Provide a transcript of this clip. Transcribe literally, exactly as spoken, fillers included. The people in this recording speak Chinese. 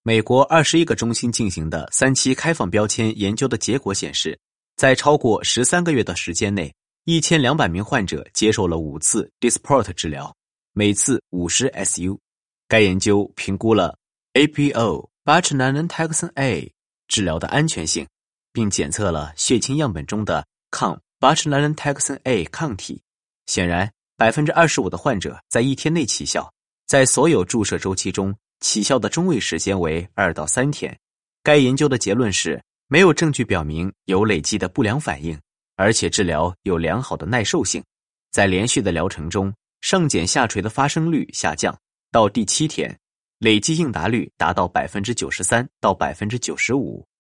美国二十一个中心进行的三期开放标签研究的结果显示，在超过十三个月的时间内，一千两百名患者接受了五次 Dysport 治疗，每次五十 S U。该研究评估了 A P O Botulinum Toxin A 治疗的安全性，并检测了血清样本中的抗 Botulinum Toxin A 抗体。显然 百分之二十五 的患者在一天内起效，在所有注射周期中，起效的中位时间为二到三天。该研究的结论是，没有证据表明有累积的不良反应，而且治疗有良好的耐受性。在连续的疗程中，上睑下垂的发生率下降，到第七天，累计应答率达到 百分之九十三 到 百分之九十五。